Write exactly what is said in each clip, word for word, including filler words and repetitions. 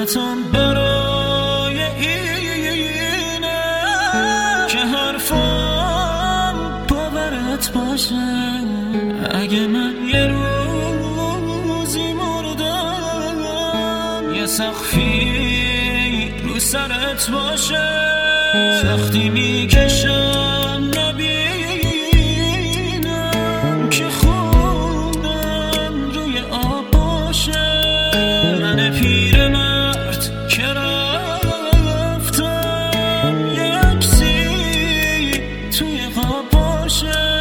زحمتم برای اینه که حرفم باورت باشه. اگه من یه روزی مردم یه سقفی رو سرت باشه. سختی میکشم نبینم که خونم روی آب باشه. من پیرمرد که رفتم یه عکسی توی خواب باشه.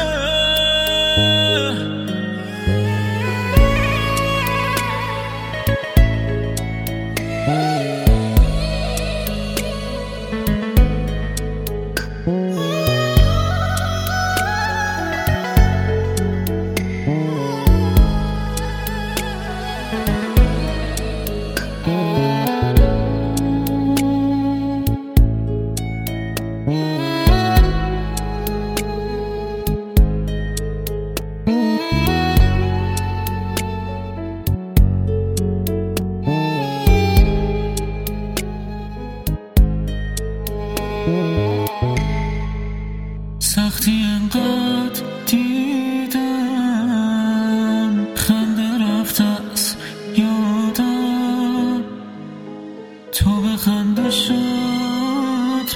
سختی انقدر دیدم خنده رفت از یادم. تو به خنده شاد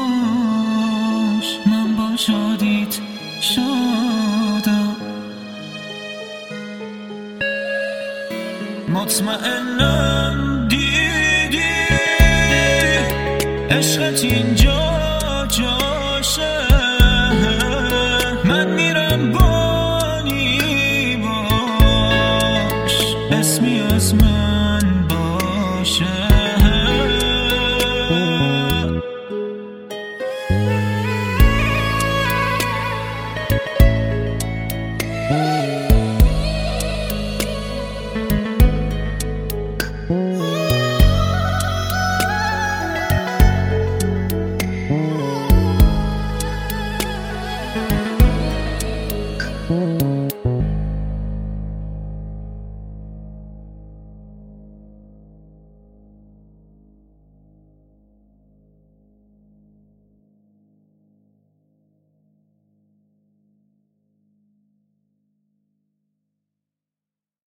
باش من با شادیت شادم. مطمئنم دیدی عشقت اینجا جاشه. من میرم بانی باش اسمی از من باشه. Mm-hmm.